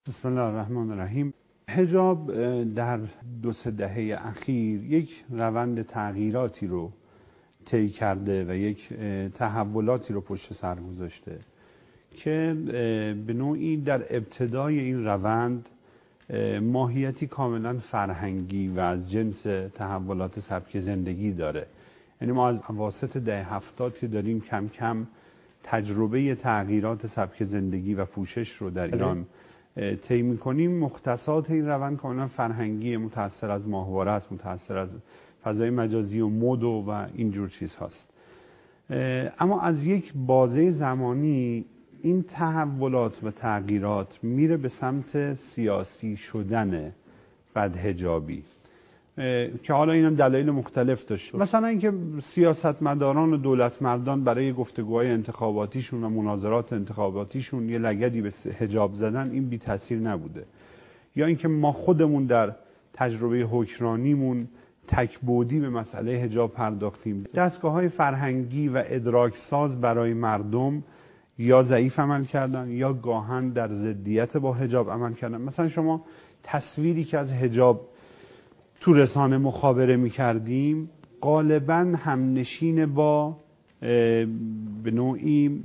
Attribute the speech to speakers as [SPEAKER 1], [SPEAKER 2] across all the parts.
[SPEAKER 1] بسم الله الرحمن الرحیم. حجاب در 2-3 دهه اخیر یک روند تغییراتی رو طی کرده و یک تحولاتی رو پشت سر گذاشته که به نوعی در ابتدای این روند ماهیتی کاملا فرهنگی و از جنس تحولات سبک زندگی داره. یعنی ما از اواسط دهه 70 که داریم کم کم تجربه تغییرات سبک زندگی و پوشش رو در ایران طی می‌کنیم. مختصات این روند کاملا فرهنگی، متأثر از ماهواره است، متأثر از فضای مجازی و مد و اینجور چیز هاست. اما از یک بازه زمانی این تحولات و تغییرات میره به سمت سیاسی شدن بدحجابی که حالا اینم دلایل مختلف داشته. مثلا اینکه سیاستمداران و دولتمردان برای گفتگوهای انتخاباتیشون و مناظرات انتخاباتیشون یه لگدی به حجاب زدن، این بی تاثیر نبوده. یا اینکه ما خودمون در تجربه حکمرانیمون تکبودی به مسئله حجاب پرداختیم. دستگاه‌های فرهنگی و ادراکساز برای مردم یا ضعیف عمل کردن یا گاهن در ضدیت با حجاب عمل کردن. مثلا شما تصویری که از حجاب تو رسانه مخابره می‌کردیم غالباً همنشین با به نوعی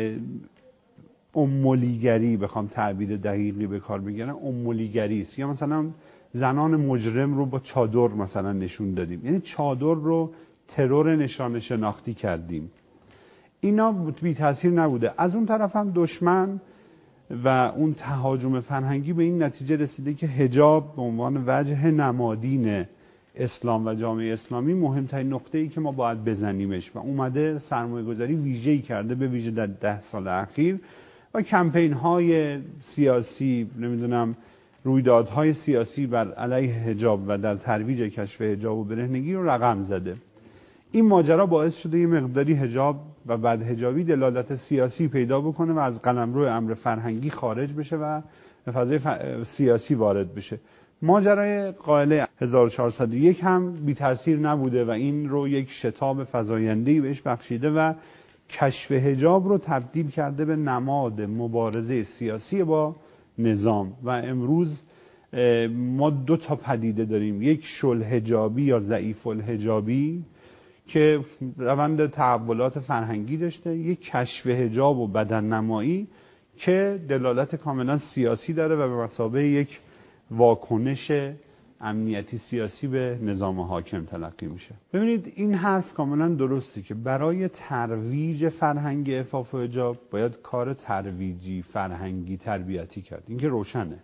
[SPEAKER 1] امولیگری، بخوام تعبیر دقیقی به کار بگیرم، امولیگری است. یا مثلا زنان مجرم رو با چادر مثلا نشون دادیم، یعنی چادر رو ترور نشانه شناختی کردیم. اینا بی تاثیر نبوده. از اون طرف هم دشمن و اون تهاجم فرهنگی به این نتیجه رسیده که حجاب به عنوان وجه نمادین اسلام و جامعه اسلامی مهمترین نقطه‌ای که ما باید بزنیمش و اومده سرمایه‌گذاری ویژه‌ای کرده، به ویژه در 10 سال اخیر، و کمپین‌های سیاسی، نمیدونم رویدادهای سیاسی بر علیه حجاب و در ترویج کشف حجاب و برهنگی رو رقم زده. این ماجرا باعث شده یه مقداری حجاب و بدحجابی دلالت سیاسی پیدا بکنه و از قلمرو امر فرهنگی خارج بشه و به فضای سیاسی وارد بشه. ماجرای قائله 1401 هم بی تاثیر نبوده و این رو یک شتاب فزاینده‌ای بهش بخشیده و کشف حجاب رو تبدیل کرده به نماد مبارزه سیاسی با نظام. و امروز ما 2 تا پدیده داریم: یک شلحجابی یا ضعیف الحجابی که روند تحولات فرهنگی داشته، یک کشف حجاب و بدن نمایی که دلالت کاملا سیاسی داره و به مثابه یک واکنش امنیتی سیاسی به نظام حاکم تلقی میشه. ببینید این حرف کاملا درسته که برای ترویج فرهنگ عفاف و حجاب باید کار ترویجی فرهنگی تربیتی کرد. این که روشنه.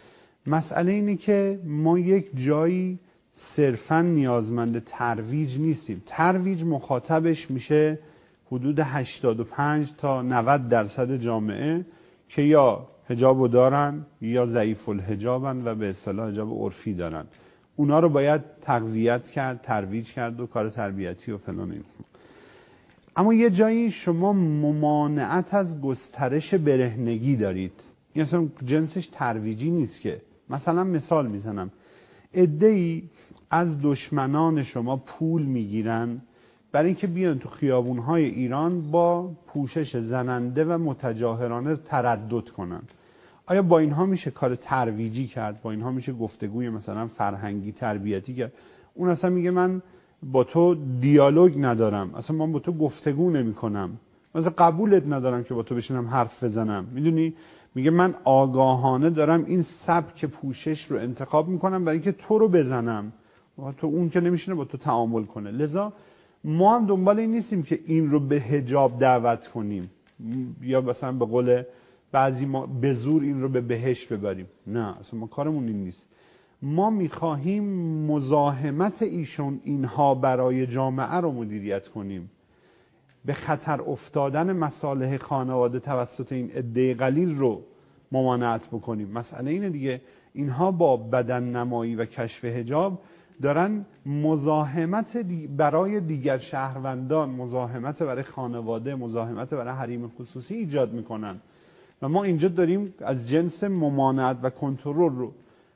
[SPEAKER 1] مسئله اینه که ما یک جایی صرفاً نیازمند ترویج نیستیم. ترویج مخاطبش میشه حدود 85 تا 90% جامعه که یا حجابو دارن یا ضعیف الحجابن و به اصطلاح حجاب عرفی دارن. اونا رو باید تقویت کرد، ترویج کرد و کار تربیتی و فلان این. اما یه جایی شما ممانعت از گسترش برهنگی دارید. این اصلا جنسش ترویجی نیست که. مثلا مثال میزنم، عده‌ای از دشمنان شما پول میگیرن برای اینکه بیان تو خیابون‌های ایران با پوشش زننده و متجاهرانه تردد کنن. آیا با اینها میشه کار ترویجی کرد؟ با اینها میشه گفتگوی مثلا فرهنگی تربیتی کرد؟ اون اصلا میگه من با تو دیالوگ ندارم، اصلا من با تو گفتگو نمی‌کنم، مثلا قبولت ندارم که با تو بشینم حرف بزنم. میدونی، میگه من آگاهانه دارم این سبک پوشش رو انتخاب میکنم برای اینکه تو رو بزنم، تو اون که نمیشینه با تو تعامل کنه. لذا ما هم دنبال این نیستیم که این رو به حجاب دعوت کنیم یا مثلا به قول بعضی ما به زور این رو به بهشت ببریم. نه، اصلا ما کارمون این نیست. ما میخواهیم مزاحمت اینها برای جامعه رو مدیریت کنیم، به خطر افتادن مصالح خانواده توسط این عده قلیل رو ممانعت بکنیم. مسئله اینه دیگه، اینها با بدن نمایی و کشف حجاب دارن مزاحمت برای دیگر شهروندان، مزاحمت برای خانواده، مزاحمت برای حریم خصوصی ایجاد میکنن و ما اینجا داریم از جنس ممانعت و کنترل رو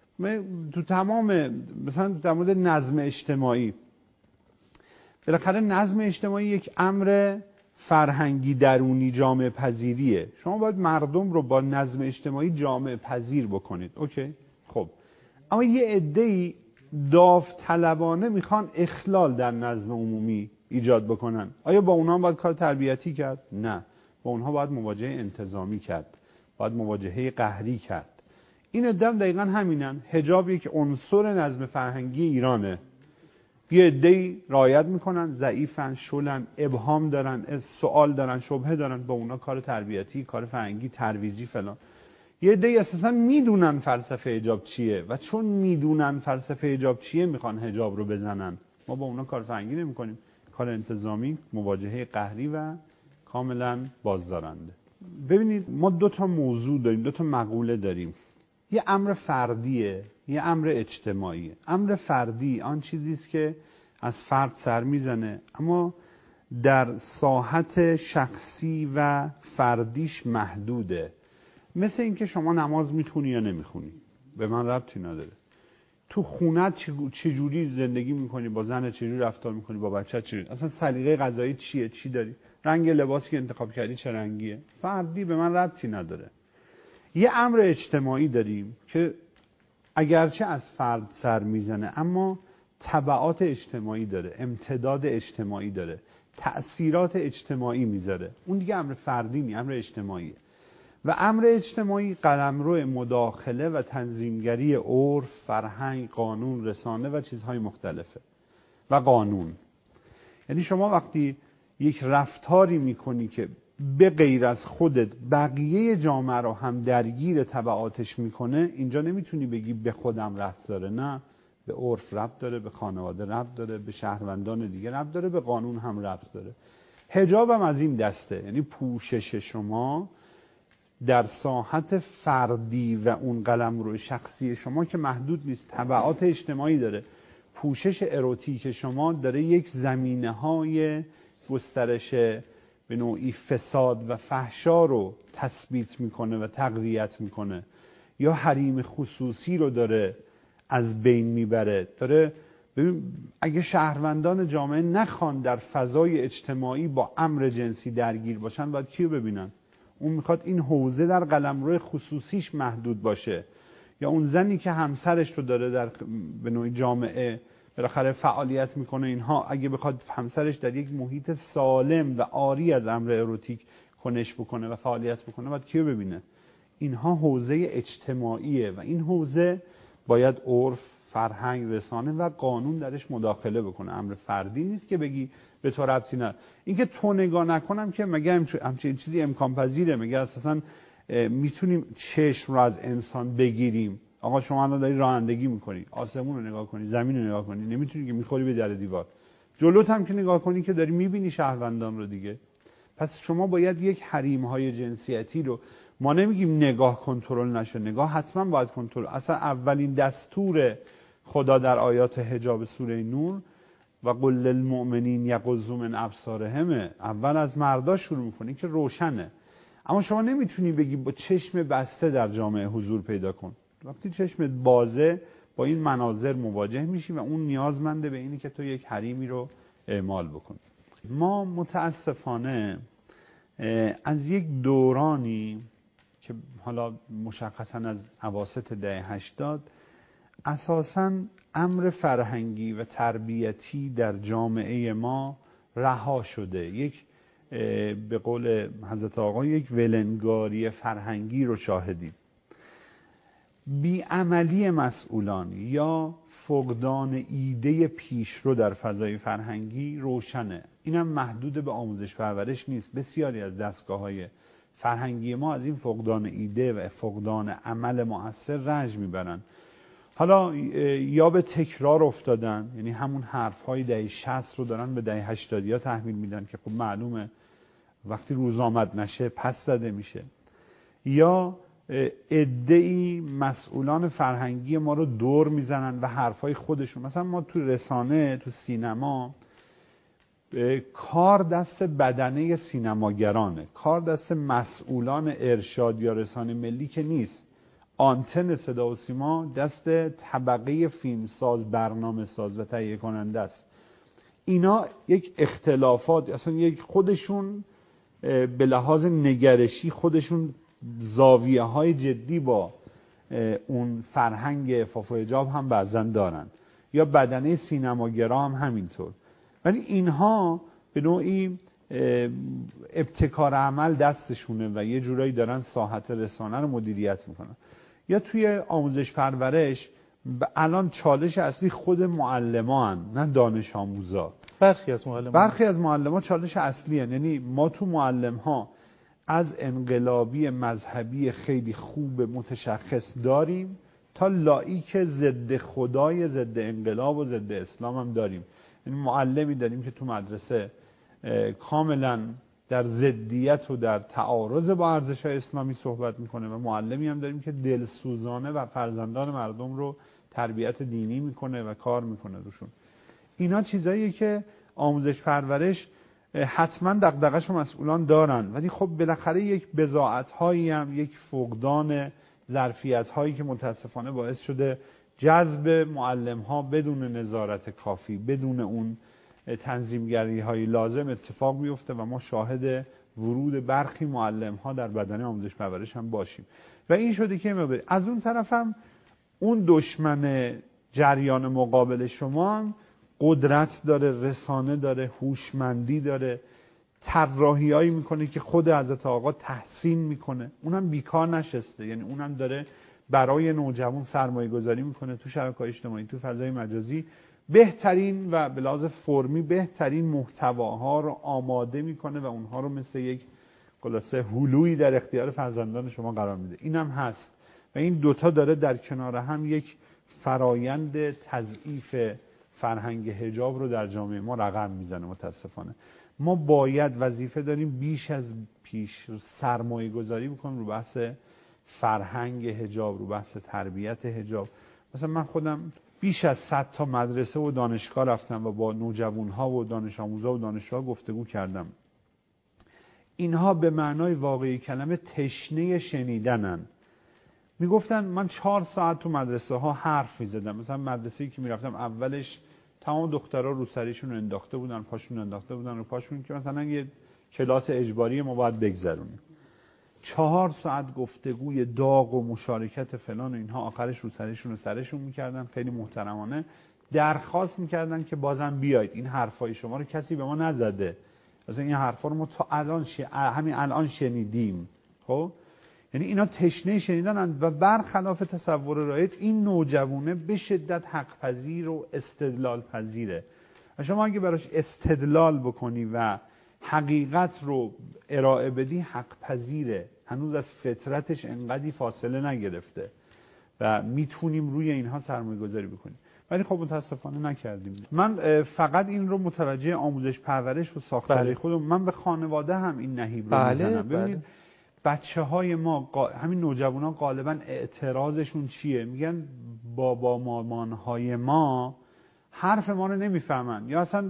[SPEAKER 1] تو تمام، مثلا در مورد نظم اجتماعی، بالاخره نظم اجتماعی یک امر فرهنگی درونی جامعه پذیریه. شما باید مردم رو با نظم اجتماعی جامعه پذیر بکنید. اوکی؟ خب اما یه عده‌ای داوطلبانه میخوان اخلال در نظم عمومی ایجاد بکنن. آیا با اونها باید کار تربیتی کرد؟ نه. با اونها باید مواجهه انتظامی کرد. باید مواجهه قهری کرد. این عده دقیقاً همینن. حجاب یک عنصر نظم فرهنگی ایرانه. یه عده‌ای رعایت میکنن، ضعیفن، شلن، ابهام دارن، سوال دارن، شبهه دارن، با اونا کار تربیتی، کار فرهنگی، ترویجی فلان. یه عده‌ای اساسا میدونن فلسفه حجاب چیه و چون میدونن فلسفه حجاب چیه میخوان حجاب رو بزنن. ما با اونا کار فرهنگی نمی‌کنیم، کار انتظامی، مواجهه قهری و کاملا بازدارنده. ببینید ما دو تا موضوع داریم، دو تا مقوله داریم. یه امر فردیه، یه امر اجتماعیه. امر فردی آن چیزی است که از فرد سر میزنه اما در ساحت شخصی و فردیش محدوده. مثل اینکه شما نماز میخونی یا نمیخونی، به من ربطی نداره. تو خونت چجوری زندگی میکنی، با زن چجوری رفتار میکنی، با بچه چجوری، اصلا سلیقه غذایی چیه، چی داری، رنگ لباسی که انتخاب کردی چه رنگیه، فردی، به من ربطی نداره. یه امر اجتماعی داریم که اگرچه از فرد سر میزنه اما تبعات اجتماعی داره، امتداد اجتماعی داره، تأثیرات اجتماعی میذاره. اون دیگه امر فردی نیست، امر اجتماعیه. و امر اجتماعی قلمرو مداخله و تنظیمگری عرف، فرهنگ، قانون، رسانه و چیزهای مختلفه. و قانون یعنی شما وقتی یک رفتاری میکنی که به غیر از خودت بقیه جامعه رو هم درگیر تبعاتش میکنه، اینجا نمیتونی بگی به خودم ربط داره. نه، به عرف ربط داره، به خانواده ربط داره، به شهروندان دیگه ربط داره، به قانون هم ربط داره. حجاب هم از این دسته، یعنی پوشش شما در ساحت فردی و اون قلمرو شخصی شما که محدود نیست، تبعات اجتماعی داره. پوشش اروتیک شما داره یک زمینه‌های گسترش به نوعی فساد و فحشا رو تثبیت میکنه و تقویت میکنه، یا حریم خصوصی رو داره از بین میبره. داره ببین اگه شهروندان جامعه نخوان در فضای اجتماعی با امر جنسی درگیر باشن، باید کیو ببینن؟ اون میخواد این حوزه در قلمرو خصوصیش محدود باشه. یا اون زنی که همسرش رو داره در به نوعی جامعه بالاخره فعالیت میکنه، اینها اگه بخواد همسرش در یک محیط سالم و عاری از امر اروتیک کنش بکنه و فعالیت بکنه، باید کیو ببینه؟ اینها حوزه اجتماعیه و این حوزه باید عرف، فرهنگ، رسانه و قانون درش مداخله بکنه. امر فردی نیست که بگی به تو ربطی نداره. اینکه تو نگاه نکنم که مگه همچین چیزی امکان پذیره؟ مگه اساسا میتونیم چشم رو از انسان بگیریم؟ آقا شما الان داری رانندگی میکنی، آسمون رو نگاه کنی، زمین رو نگاه کنی، نمیتونی که میخوری به در دیوار. جلوت هم که نگاه کنی که داری میبینی شهروندان رو دیگه. پس شما باید یک حریم‌های جنسیتی رو، ما نمیگیم نگاه کنترل نشه، نگاه حتما باید کنترل. اصلا اولین دستور خدا در آیات حجاب سوره نور و قل للمؤمنین یغضوا من ابصارهم، اول از مردا شروع میکنه که روشنه. اما شما نمیتونی بگی با چشم بسته در جامعه حضور پیدا کن. وقتی چشمت بازه با این مناظر مواجه میشی و اون نیازمنده به اینی که تو یک حریمی رو اعمال بکنی. ما متاسفانه از یک دورانی که حالا مشخصا از اواسط دهه 80 اساساً امر فرهنگی و تربیتی در جامعه ما رها شده. یک به قول حضرت آقا یک ولنگاری فرهنگی رو شاهدیم. بیعملی مسئولان یا فقدان ایده پیشرو در فضای فرهنگی روشنه. اینم محدود به آموزش پرورش نیست. بسیاری از دستگاه‌های فرهنگی ما از این فقدان ایده و فقدان عمل مؤثر رنج میبرن. حالا یا به تکرار افتادن، یعنی همون حرف‌های دهه 60 رو دارن به دهه 80 تحویل میدن که خب معلومه وقتی روز آمد نشه پس زده میشه، یا عده‌ای مسئولان فرهنگی ما رو دور میزنن و حرفای خودشون. مثلا ما تو رسانه، تو سینما، کار دست بدنه سینماگرانه، کار دست مسئولان ارشاد یا رسانه ملی که نیست. آنتن صدا و سیما دست طبقه فیلمساز، برنامه ساز و تهیه کننده است. اینا یک اختلافات، اصلا یک خودشون به لحاظ نگرشی خودشون زاویه های جدی با اون فرهنگ عفاف و حجاب هم بعضن دارن، یا بدنه سینماگرا هم همینطور. ولی اینها به نوعی ابتکار عمل دستشونه و یه جورایی دارن ساحت رسانه رو مدیریت میکنن. یا توی آموزش پرورش الان چالش اصلی خود معلمان، نه دانش آموزا. برخی از معلمان چالش اصلی هن. یعنی ما تو معلم ها از انقلابی مذهبی خیلی خوب متشخص داریم تا لاییک ضد خدای، ضد انقلاب و ضد اسلام هم داریم. یعنی معلمی داریم که تو مدرسه کاملا در ضدیت و در تعارض با ارزش‌های اسلامی صحبت میکنه و معلمی هم داریم که دلسوزانه و فرزندان مردم رو تربیت دینی میکنه و کار میکنه روشون. اینا چیزاییه که آموزش پرورش حتما دغدغه‌ش رو مسئولان دارن، ولی خب بالاخره یک بضاعت‌هایی هم، یک فقدان ظرفیت‌هایی که متاسفانه باعث شده جذب معلم‌ها بدون نظارت کافی، بدون اون تنظیمگری‌های لازم اتفاق میفته و ما شاهد ورود برخی معلم‌ها در بدنه آموزش پرورش هم باشیم و این شده که از اون طرف هم اون دشمن جریان مقابل شما هم قدرت داره، رسانه داره، هوشمندی داره، طراحی‌هایی میکنه که خود حضرت آقا تحسین میکنه. اونم بیکار نشسته، یعنی اونم داره برای نوجوان سرمایه گذاری میکنه تو شبکه‌های اجتماعی، تو فضای مجازی، بهترین و به لحاظ فرمی بهترین محتواها رو آماده میکنه و اونها رو مثل یک خلاصه هلویی در اختیار فرزندان شما قرار میده. اینم هست و این دوتا داره در کنار هم یک فرایند تضعیف فرهنگ حجاب رو در جامعه ما رقم میزنه. متاسفانه ما باید وظیفه داریم بیش از پیش سرمایه گذاری بکنیم رو بحث فرهنگ حجاب، رو بحث تربیت حجاب. مثلا من خودم بیش از 100 تا مدرسه و دانشگاه رفتم و با نوجوانها و دانش آموزا و دانشجوها گفتگو کردم. اینها به معنای واقعی کلمه تشنه شنیدنن. میگفتن من 4 ساعت تو مدرسه ها حرف میزدم. مثلا مدرسه‌ای که میرفتم اولش تمام دخترها رو سریشون انداخته بودن، پاشون انداخته بودن رو پاشون که مثلا یه کلاس اجباری ما باید بگذرونیم. 4 ساعت گفتگوی داغ و مشارکت فلان و اینها، آخرش رو سرشون میکردن. خیلی محترمانه درخواست میکردن که بازم بیاید، این حرفای شما رو کسی به ما نزده، مثلا این حرفا رو ما تا الان همین الان شنیدیم. خب یعنی اینا تشنه شنیدن و برخلاف تصور رایج این نوجوانه به شدت حق پذیر و استدلال پذیره و شما اگه براش استدلال بکنی و حقیقت رو ارائه بدی حق پذیره، هنوز از فطرتش انقدی فاصله نگرفته و میتونیم روی اینها سرمایه گذاری بکنیم. ولی خب متاسفانه نکردیم. من فقط این رو متوجه آموزش پرورش و ساختار خودم، من به خانواده هم این نهیب رو میزنم. ببینید بچه های ما همین نوجوان ها غالبا اعتراضشون چیه؟ میگن بابا مامان های ما حرف ما رو نمیفهمن، یا اصلا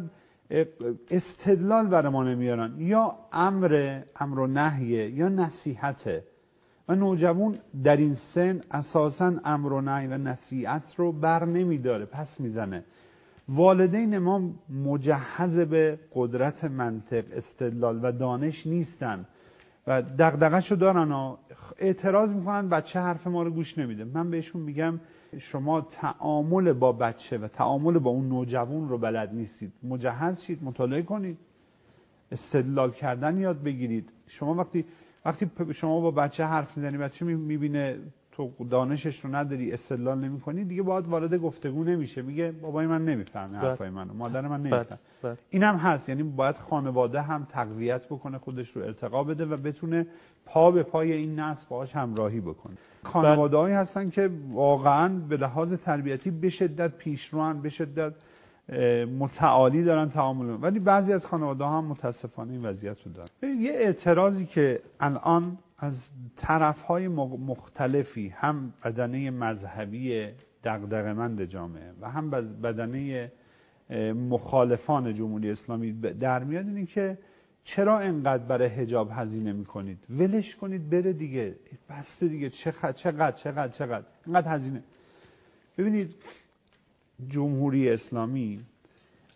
[SPEAKER 1] استدلال برای ما نمیارن، یا امر و نهیه یا نصیحته و نوجوان در این سن اساسا امر و نهی و نصیحت رو بر نمیداره، پس میزنه. والدین ما مجهز به قدرت منطق، استدلال و دانش نیستن و دغدغه‌شو دارن و اعتراض میکنن بچه حرف ما رو گوش نمیده. من بهشون میگم شما تعامل با بچه و تعامل با اون نوجوان رو بلد نیستید. مجهز شید، مطالعه کنید، استدلال کردن یاد بگیرید. شما وقتی شما با بچه حرف میزنی، بچه میبینه تو دانشش رو نداری، استدلال نمی‌کنی، دیگه باهات وارد گفتگو نمیشه. میگه بابای من نمیفهمه حرفای منو، مادر من نمیفهمه. اینم هست، یعنی باید خانواده هم تقویت بکنه، خودش رو ارتقا بده و بتونه پا به پای این نسل باهاش همراهی بکنه. خانواده‌هایی هستن که واقعاً به لحاظ تربیتی به شدت پیشروان، به شدت متعالی دارن تعامل، ولی بعضی از خانواده‌ها هم متاسفانه این وضعیت رو دارن. یه اعتراضی که الان از طرف‌های مختلفی، هم بدنه مذهبی دغدغه‌مند جامعه و هم بدنه مخالفان جمهوری اسلامی در میاد، اینه که چرا انقدر برای حجاب هزینه میکنید؟ ولش کنید بره دیگه، بسته دیگه، چقدر اینقدر هزینه. ببینید جمهوری اسلامی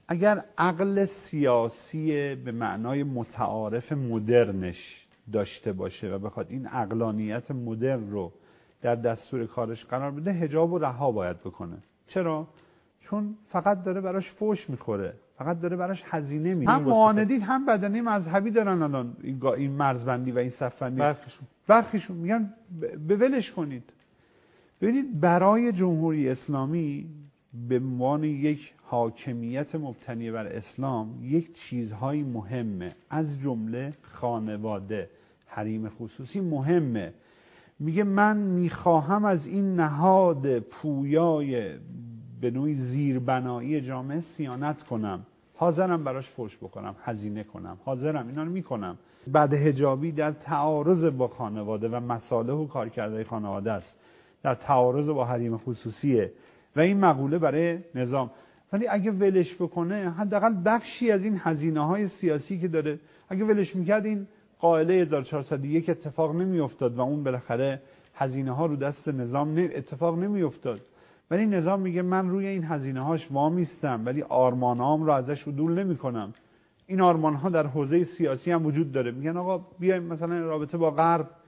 [SPEAKER 1] اگر عقل سیاسی به معنای متعارف مدرنش داشته باشه و بخواد این عقلانیت مدرن رو در دستور کارش قرار بده، حجاب و رها باید بکنه. چرا؟ چون فقط داره براش فوش میخوره، فقط داره براش هزینه میره. هم معاندین هم بدنه مذهبی دارن الان این مرزبندی و این صفبندی. برخیشون میگن به ولش کنید. ببینید برای جمهوری اسلامی به عنوان یک حاکمیت مبتنی بر اسلام یک چیزهای مهمه، از جمله خانواده، حریم خصوصی مهمه. میگه من میخواهم از این نهاد پویای به نوعی زیربنایی جامعه صیانت کنم، حاضرم براش فوش بکنم، هزینه کنم، حاضرم اینا رو میکنم. بعد حجابی در تعارض با خانواده و مصالح و کارکردهای خانواده است، در تعارض با حریم خصوصیه و این مقوله برای نظام. ولی اگه ولش بکنه، حداقل بخشی از این هزینه‌های سیاسی که داره، اگه ولش میکرد این قائله 1401 اتفاق نمیافتاد و اون بالاخره هزینه‌ها رو دست نظام اتفاق نمیافتاد. ولی نظام میگه من روی این هزینه‌هاش وامیستم ولی آرمانام رو ازش عدول نمی‌کنم. این آرمان‌ها در حوزه سیاسی هم وجود داره. میگن آقا بیایم مثلا رابطه با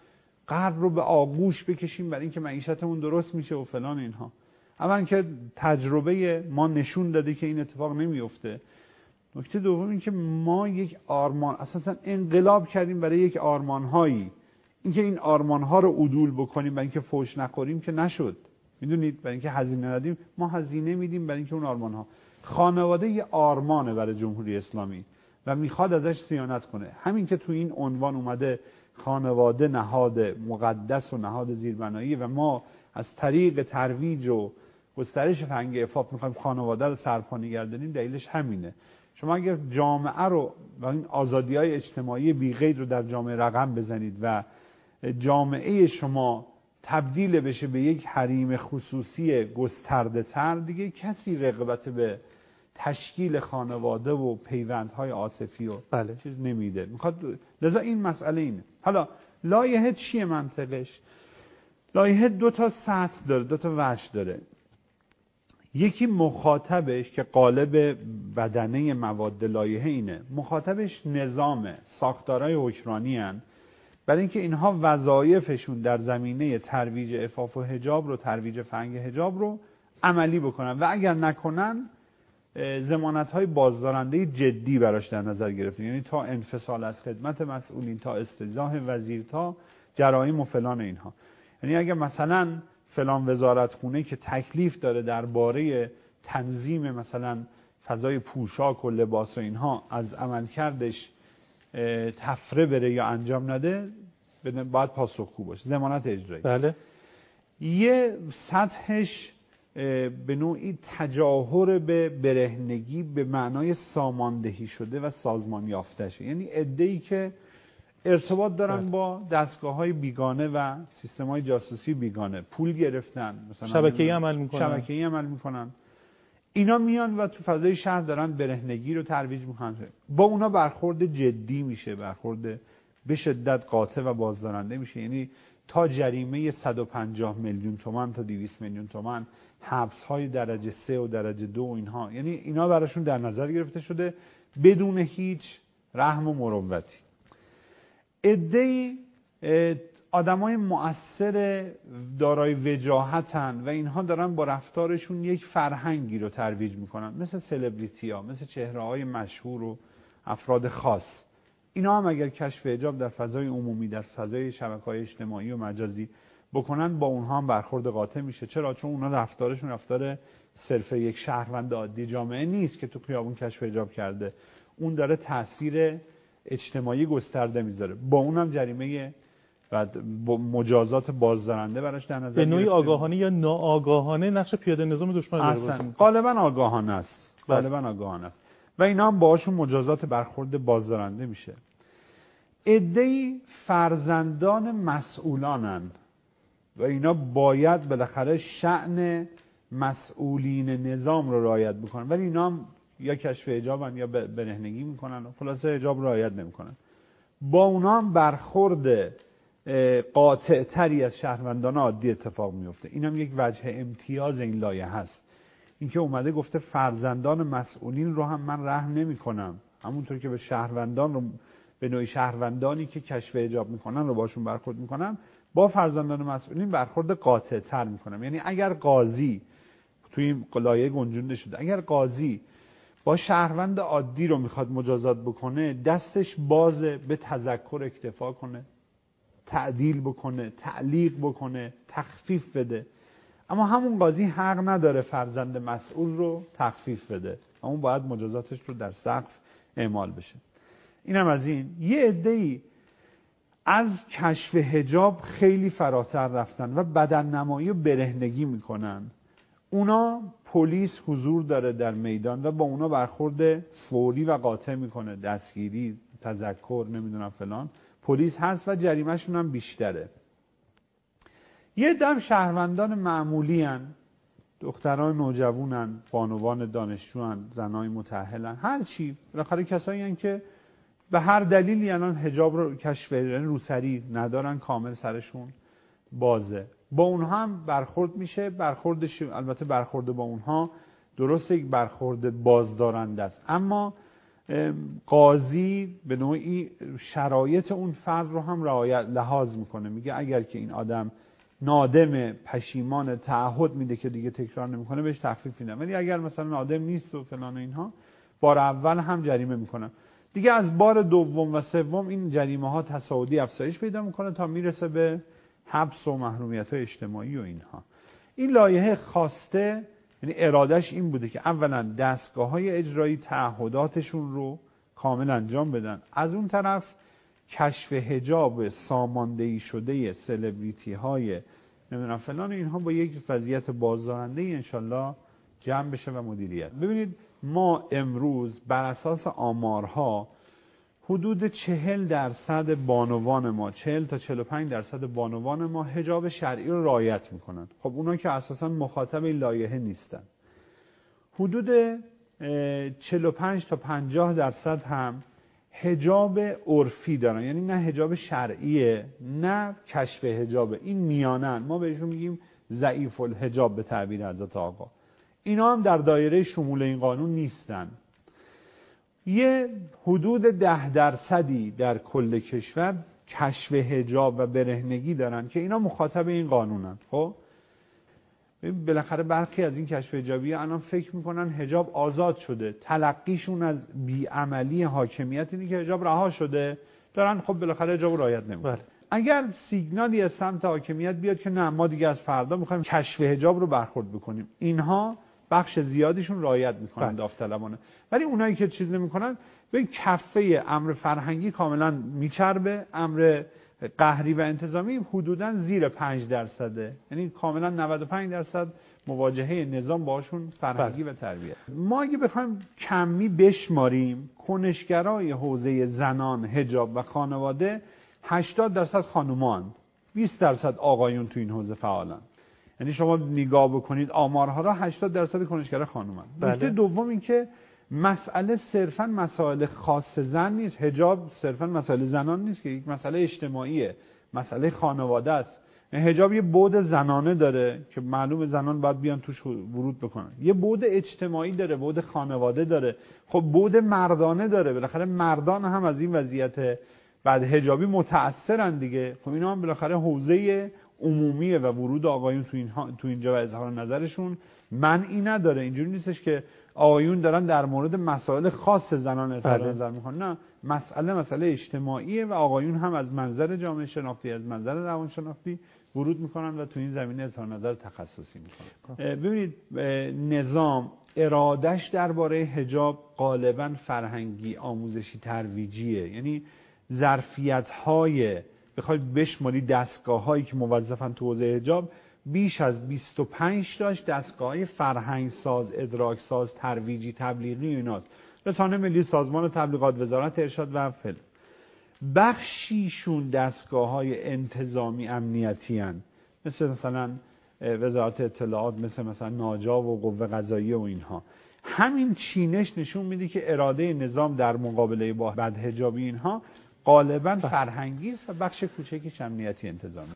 [SPEAKER 1] غرب رو به آغوش بکشیم برای اینکه معیشتمون درست میشه و فلان اینها. اول که تجربه ما نشون داده که این اتفاق نمیفته. نکته دوم این که ما یک آرمان اساسا انقلاب کردیم برای یک آرمان‌هایی. اینکه این آرمان‌ها رو عدول بکنیم برای اینکه فوش نخوریم که نشد. میدونید برای اینکه هزینه ندیم، ما هزینه میدیم برای اینکه اون آرمان‌ها. خانواده یه آرمانه برای جمهوری اسلامی و میخواد ازش صیانت کنه. همین که تو این عنوان اومده خانواده نهاد مقدس و نهاد زیربنایی و ما از طریق ترویج و گسترش فرهنگ عفاف میخوایم خانواده رو سرپا نگردانیم، دلیلش همینه. شما اگر جامعه رو و این آزادی‌های اجتماعی بی‌قید رو در جامعه رقم بزنید و جامعه شما تبدیل بشه به یک حریم خصوصی گسترده تر، دیگه کسی رغبت به تشکیل خانواده و پیوندهای عاطفی و چیز نمیده. میخواد لذا این مسئله اینه. حالا لایحه چیه منطقش؟ لایحه 2 تا سطح داره، 2 تا وجه داره. یکی مخاطبش که قالب بدنه مواد لایحه اینه، مخاطبش نظامه، ساختارهای حکمرانی هن، برای اینکه اینها وظایفشون در زمینه ترویج عفاف و حجاب رو، ترویج فرهنگ حجاب رو عملی بکنن و اگر نکنن ضمانت‌های بازدارنده جدی براش در نظر گرفته، یعنی تا انفصال از خدمت مسئولین، تا استیضاح وزیر، تا جرایم و فلان اینها. یعنی اگر مثلا فلان وزارتخونه که تکلیف داره درباره تنظیم مثلا فضای پوشاک و لباس و اینها از عملکردش تفره بره یا انجام نده، باید پاسخگو باشه، ضمانت اجرایی.
[SPEAKER 2] بله.
[SPEAKER 1] یه سطحش به نوعی تجاهر به برهنگی به معنای ساماندهی شده و سازمان یافتشه، یعنی عده‌ای که ارتباط دارن با دستگاه‌های بیگانه و سیستم‌های جاسوسی بیگانه، پول گرفتن، مثلا
[SPEAKER 2] شبکه‌ای عمل
[SPEAKER 1] میکنن. اینا میان و تو فضای شهر دارن برهنگی رو ترویج میکنن. با اونا برخورد جدی میشه، برخورد به شدت قاطع و بازدارنده میشه. یعنی تا جریمه 150 میلیون تومان تا 200 میلیون تومان، حبس‌های درجه 3 و درجه 2 و اینها، یعنی اینا براشون در نظر گرفته شده بدون هیچ رحم و مروتی. عده‌ای آدمای مؤثر دارای وجاهتن و اینها دارن با رفتارشون یک فرهنگی رو ترویج میکنن، مثل سلبریتی‌ها، مثل چهره‌های مشهور و افراد خاص. اینا هم اگر کشف حجاب در فضای عمومی، در فضای شبکه‌های اجتماعی و مجازی بکنن، با اونها هم برخورد قاطع میشه. چرا؟ چون اونا رفتارشون رفتار صرف یک شهروند عادی جامعه نیست که تو خیابون کشف حجاب کرده، اون داره تأثیر اجتماعی گسترده میذاره، با اونم جریمه و مجازات بازدارنده براش در نظر
[SPEAKER 2] به نوعی آگاهانه یا ناآگاهانه نقش پیاده نظام دشمن داره بازی می‌کنه.
[SPEAKER 1] غالبا آگاهانه است، و اینا هم باهاشون مجازات برخورد بازدارنده میشه. عده‌ای فرزندان مسئولانن و اینا باید بالاخره شأن مسئولین نظام رو رعایت بکنن، ولی اینا هم یا کشف حجابن یا برهنگی میکنن و خلاصه حجاب رعایت نمیکنن. با اونا هم برخورد قاطع تری از شهروندان عادی اتفاق میفته. اینم یک وجه امتیاز این لایحه هست. اینکه اومده گفته فرزندان مسئولین رو هم من رحم نمی‌کنم، همونطور که به شهروندان رو به نوعی شهروندانی که کشف حجاب میکنن رو باشون برخورد میکنم، با فرزندان مسئولین برخورد قاطع‌تر میکنم. یعنی اگر قاضی توی این لایه گنجونده شده، اگر قاضی با شهروند عادی رو میخواد مجازات بکنه، دستش بازه به تذکر اکتفا کنه، تعدیل بکنه، تعلیق بکنه، تخفیف بده. اما همون قاضی حق نداره فرزند مسئول رو تخفیف بده، همون باید مجازاتش رو در سقف اعمال بشه. اینم از این. یه عده‌ای از کشف حجاب خیلی فراتر رفتن و بدن نمایی و برهنگی میکنن. اونا پلیس حضور داره در میدان و با اونا برخورد فوری و قاطع میکنه، دستگیری، تذکر، نمیدونم فلان، پلیس هست و جریمه‌شون هم بیشتره. یه دم شهروندان معمولی هن، دختران نوجوانن، بانوان دانشجوان، زنای متأهلن، هر چی، بالاخره کسایی هن که به هر دلیلی الان حجاب رو کشف روسری ندارن، کامل سرشون بازه. با اونها هم برخورد میشه. برخوردش البته برخورد با اونها درسته یک برخورد بازدارنده است، اما قاضی به نوعی شرایط اون فرد رو هم لحاظ میکنه. میگه اگر که این آدم نادم، پشیمان، تعهد میده که دیگه تکرار نمیکنه، بهش تخفیف میدم. ولی اگر مثلا نادم نیست و فلان و اینها، بار اول هم جریمه میکنم. دیگه از بار دوم و سوم این جریمه ها تصاعدی افزایش پیدا میکنه تا میرسه به حبس و محرومیت های اجتماعی و اینها. این لایحه خواسته، یعنی ارادش این بوده که اولا دستگاه های اجرایی تعهداتشون رو کامل انجام بدن، از اون طرف کشف حجاب ساماندهی شده سلبریتی های نمیدونم فلان اینها با یک وضعیت بازدارنده انشالله جمع بشه و مدیریت. ببینید ما امروز بر اساس آمارها حدود 40% بانوان ما، 40 تا 45% بانوان ما حجاب شرعی رو رعایت میکنن. خب اونا که اساسا مخاطب این لایحه نیستن. حدود 45 تا 50% هم حجاب عرفی دارن، یعنی نه حجاب شرعیه نه کشف حجابه، این میانن. ما بهشون میگیم ضعیف الحجاب به تعبیر حضرت آقا. اینا هم در دایره شمول این قانون نیستن. یه حدود 10% در کل کشور کشف حجاب و برهنگی دارن که اینا مخاطب این قانونن. خب بالاخره برخی از این کشف حجابی الان فکر میکنن حجاب آزاد شده، تلقیشون از بیعملی حاکمیت اینه که حجاب رها شده، دارن خب بالاخره حجاب رعایت نمیکنن. اگر سیگنالی از سمت حاکمیت بیاد که نه ما دیگه از فردا میخوایم کشف حجاب رو برخورد بکنیم، اینها بخش زیادیشون رعایت میکنن داوطلبانه. ولی اونایی که چیز نمیکنن، به کفه امر فرهنگی کاملا میچربه، امر قهری و انتظامی حدوداً زیر 5%، یعنی کاملا 95% مواجهه نظام باشون فرهنگی و تربیت. ما اگه بخوایم کمی بشماریم، کنشگرای حوزه زنان، حجاب و خانواده 80% خانومان، 20% آقایون تو این حوزه فعالن. یعنی شما نگاه بکنید آمارها را، 80% کنشگرا خانومن. نکته دوم این که مسئله صرفاً مسائل خاص زن نیست، حجاب صرفاً مسائل زنان نیست که یک مسئله اجتماعیه، مسئله خانواده است. حجاب یه بعد زنانه داره که معلومه زنان باید بیان توش ورود بکنن، یه بعد اجتماعی داره، بعد خانواده داره، خب بعد مردانه داره، بالاخره مردان هم از این وضعیت بعد حجابی متأثرن دیگه. خب اینا هم بالاخره حوزه عمومیه و ورود آقایون تو اینجا و اظهار نظرشون منعی نداره. اینجوری نیستش که آقایون دارن در مورد مسائل خاص زنان اظهار نظر میکنن، نه، مسئله اجتماعیه و آقایون هم از منظر جامعه شناختی، از منظر روان شناختی ورود میکنن و تو این زمینه اظهار نظر تخصصی میکنن. ببینید نظام ارادش درباره حجاب غالبا فرهنگی، آموزشی، ترویجیه. یعنی ظرفیت‌های بخواید بشماری دستگاه‌هایی که موظفن تو حوزه حجاب، بیش از 25 تاش دستگاه‌های فرهنگ ساز، ادراک ساز، ترویجی، تبلیغی ایناست. رسانه ملی، سازمان تبلیغات، وزارت ارشاد و فلان. بخشیشون دستگاه‌های انتظامی امنیتی هستند، مثلا وزارت اطلاعات، مثلا ناجا و قوه قضاییه و اینها. همین چینش نشون میده که اراده نظام در مقابله با بدحجابی اینها غالباً فرهنگی است و بخش کوچکیش امنیتی انتظامی.